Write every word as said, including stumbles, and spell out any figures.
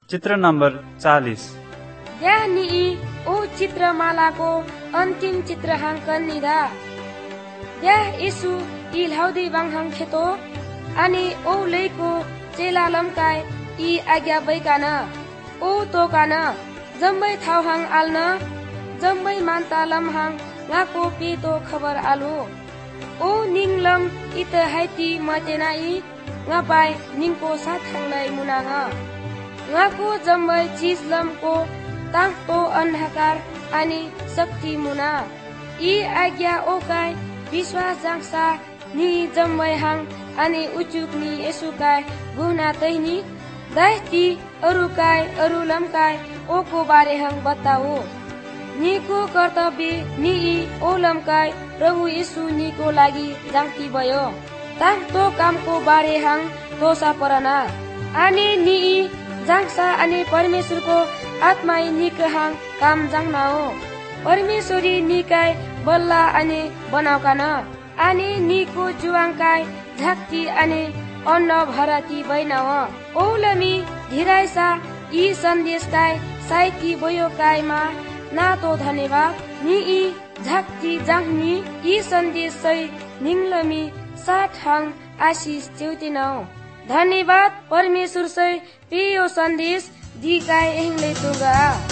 चित्र नम्बर चालीस। यहाँ नि ओ चित्रमालाको अन्तिम चित्रहांकन निदा यहाँ यीशु ई लाउदी बांगहांग खेतो अनि ओ लेको चेला लम्काय ई आज्ञा बैकान ओ तोकान जम्बै थाउहांग आल्न जम्बै मान्ता लम्हांग ngaको पेतो खबर आलु ओ निंगलम इत हाइती मतेनाई ngapai ningko साथांलै मुनाङ ngaको जम्बै चीज लमको तांगतो अन्धकार अनि शक्ति मुना ई आज्ञा ओकाय विश्वास जांसा नि जम्बै हाङ अनि उचुक नि यसुकाय गुना तैनी दाइती अरुकाय अरुलमकाय ओको बारे हाङ बताओ निको कर्तव्य नि ओलमकाय प्रभु येशु निको लागि जांती भयो तांगतो कामको बारे हाङ तोसा परना अनि नि जांसा अनि परमेश्वरको आत्माई निक हाङ काम जांनाओ परमेश्वरी निकाय बल्ला अनि बनाउकान अनि निको जुवाङकाय झाक्ती अनि अन्न भराती बैनाव ओलमी धिराइसा यी सन्देशकाय साइती बयोकायमा नातो धन्यवाद नि ई झाक्ती जाङ्नी यी सन्देश सै निङलमी साठ हाङ आशिष च्युतिनौ धन्यवाद परमेश्वर सै पेयो सन्देश दिकाय एहले तुगा।